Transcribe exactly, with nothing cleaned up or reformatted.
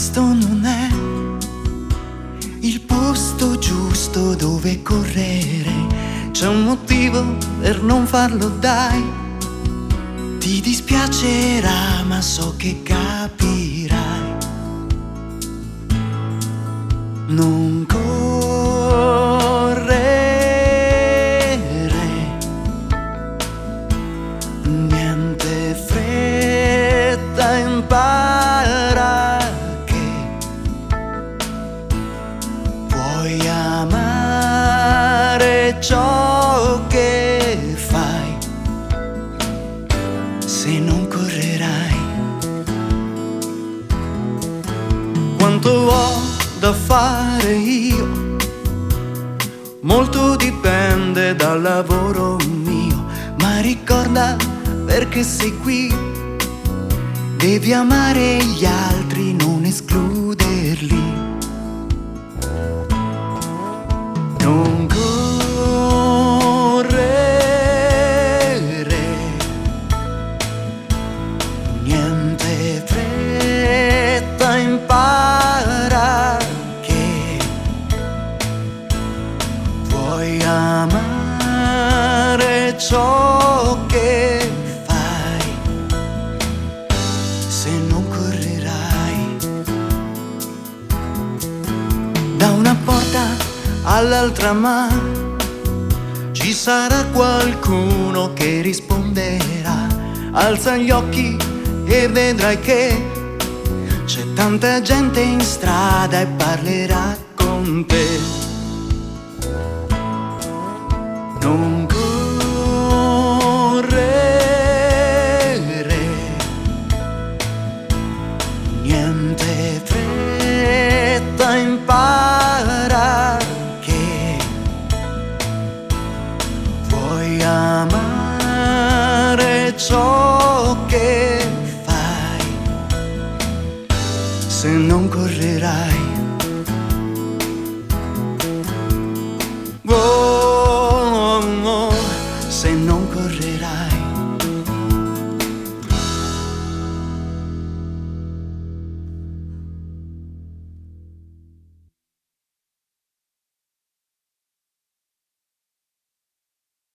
questo non è il posto giusto dove correre. C'è un motivo per non farlo, dai. Ti dispiacerà, ma so che capirai. Non correre, niente fretta, impara che puoi amare ciò che fai se non correrai. Quanto ho da fare io, molto dipende dal lavoro mio, ma ricorda, perché sei qui, devi amare gli altri, non escluderli. Non correre, niente fretta, impara che puoi amare ciò che fai se non correrai. Da una porta all'altra, ma ci sarà qualcuno che risponderà. Alza gli occhi e vedrai che c'è tanta gente in strada e parlerà con te. Non correre, niente fretta, impara che puoi amare ciò che fai se non correrai.